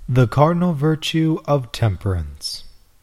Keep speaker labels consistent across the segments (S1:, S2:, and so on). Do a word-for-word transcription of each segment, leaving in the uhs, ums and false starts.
S1: The cardinal virtue of temperance.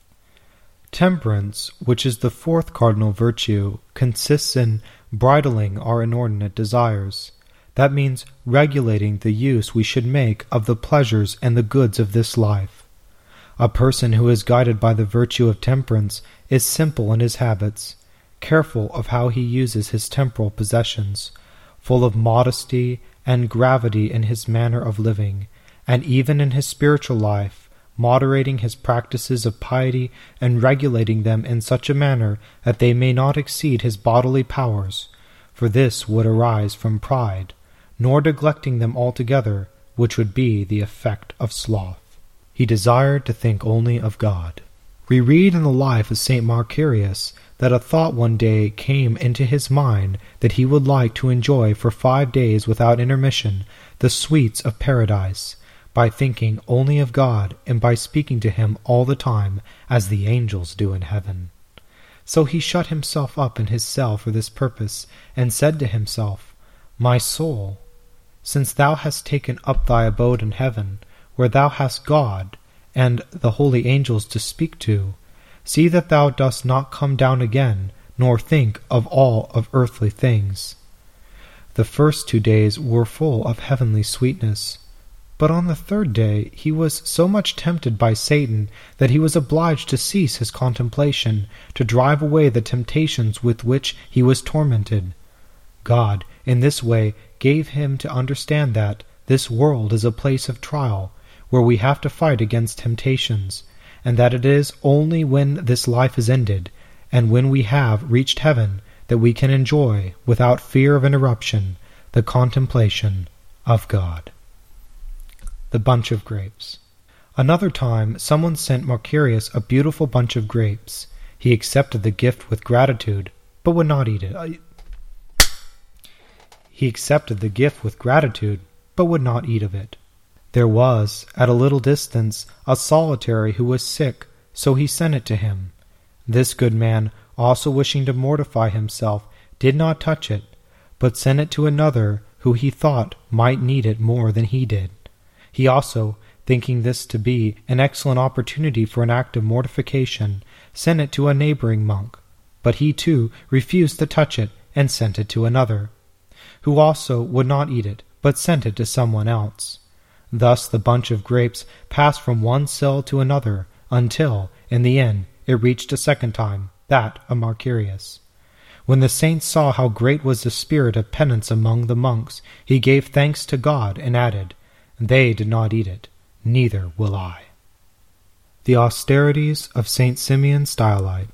S1: Temperance, which is the fourth cardinal virtue, consists in bridling our inordinate desires. That means regulating the use we should make of the pleasures and the goods of this life. A person who is guided by the virtue of temperance is simple in his habits, careful of how he uses his temporal possessions, full of modesty and gravity in his manner of living, and even in his spiritual life, moderating his practices of piety and regulating them in such a manner that they may not exceed his bodily powers, for this would arise from pride, nor neglecting them altogether, which would be the effect of sloth. He desired to think only of God. We read in the life of Saint Macarius that a thought one day came into his mind that he would like to enjoy for five days without intermission the sweets of paradise, by thinking only of God and by speaking to him all the time as the angels do in heaven. So he shut himself up in his cell for this purpose, and said to himself, My soul, since thou hast taken up thy abode in heaven, where thou hast God and the holy angels to speak to, see that thou dost not come down again, nor think of all of earthly things. The first two days were full of heavenly sweetness, but on the third day he was so much tempted by Satan that he was obliged to cease his contemplation, to drive away the temptations with which he was tormented. God, in this way, gave him to understand that this world is a place of trial, where we have to fight against temptations, and that it is only when this life is ended, and when we have reached heaven, that we can enjoy, without fear of interruption, the contemplation of God. The bunch of grapes. Another time, someone sent Macarius a beautiful bunch of grapes. He accepted the gift with gratitude, but would not eat it. He accepted the gift with gratitude, but would not eat of it. There was, at a little distance, a solitary who was sick, so he sent it to him. This good man, also wishing to mortify himself, did not touch it, but sent it to another who he thought might need it more than he did. He also, thinking this to be an excellent opportunity for an act of mortification, sent it to a neighboring monk, but he too refused to touch it and sent it to another, who also would not eat it, but sent it to someone else. Thus the bunch of grapes passed from one cell to another, until, in the end, it reached a second time, that of Macarius. When the saint saw how great was the spirit of penance among the monks, he gave thanks to God, and added, They did not eat it, neither will I. The austerities of Saint Simeon Stylite.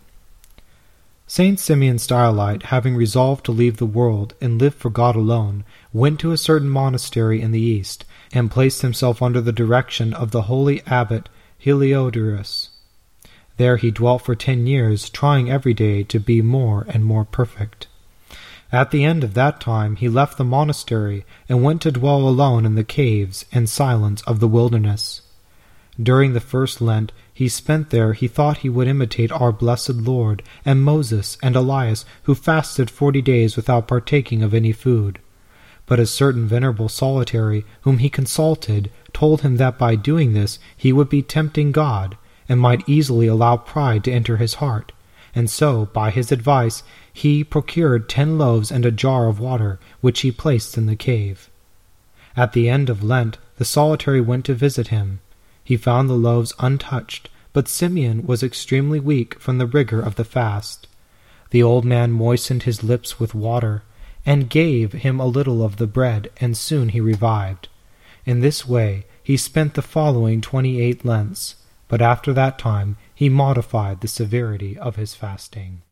S1: Saint Simeon Stylite, having resolved to leave the world and live for God alone, went to a certain monastery in the east, and placed himself under the direction of the holy abbot Heliodorus. There he dwelt for ten years, trying every day to be more and more perfect. At the end of that time he left the monastery and went to dwell alone in the caves and silence of the wilderness. During the first Lent he spent there he thought he would imitate our blessed Lord and Moses and Elias, who fasted forty days without partaking of any food. But a certain venerable solitary whom he consulted told him that by doing this he would be tempting God, and might easily allow pride to enter his heart, and so, by his advice, he procured ten loaves and a jar of water, which he placed in the cave. At the end of Lent, the solitary went to visit him. He found the loaves untouched, but Simeon was extremely weak from the rigor of the fast. The old man moistened his lips with water, and gave him a little of the bread, and soon he revived. In this way he spent the following twenty-eight Lents, but after that time he modified the severity of his fasting.